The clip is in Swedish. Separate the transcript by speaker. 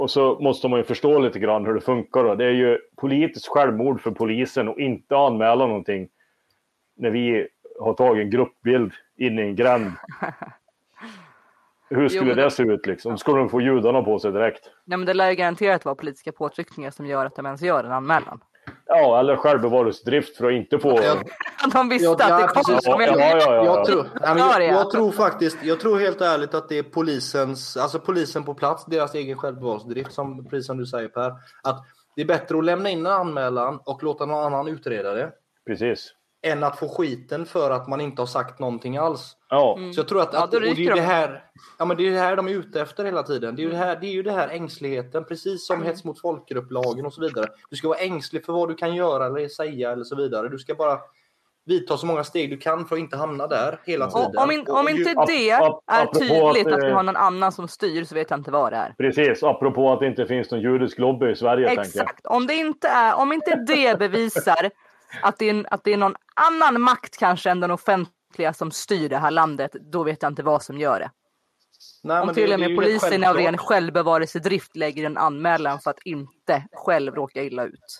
Speaker 1: Och så måste man ju förstå lite grann hur det funkar då. Det är ju politiskt självmord för polisen att inte anmäla någonting när vi har tagit en gruppbild in i en gränd. Hur skulle det se ut liksom? Skulle de få judarna på sig direkt?
Speaker 2: Nej, men det lär ju garanterat vara politiska påtryckningar som gör att de ens gör en anmälan.
Speaker 1: Ja, eller självbevarelsedrift för att inte få...
Speaker 2: De visste att det kom.
Speaker 3: Jag tror helt ärligt att det är polisen på plats, deras egen självbevarelsedrift, som precis som du säger Per, att det är bättre att lämna in en anmälan och låta någon annan utreda det.
Speaker 1: Precis.
Speaker 3: Än att få skiten för att man inte har sagt någonting alls.
Speaker 1: Ja.
Speaker 3: Så jag tror att det är det här, men det är det här de är ute efter hela tiden. Det är ju det här ängsligheten, precis som hets mot folkgrupplagen och så vidare. Du ska vara ängslig för vad du kan göra eller säga eller så vidare. Du ska bara vidta så många steg du kan för att inte hamna där hela tiden.
Speaker 2: Om inte det är tydligt att vi har någon annan som styr, så vet jag inte vad det är.
Speaker 1: Precis, apropå att det inte finns någon judisk lobby i Sverige.
Speaker 2: Exakt,
Speaker 1: tänker
Speaker 2: jag. Om inte det bevisar att det är någon annan makt kanske än den offentliga som styr det här landet, då vet jag inte vad som gör det. Nej, om till och med polisen av ren självbevarelsedrift lägger en anmälan för att inte själv råka illa ut.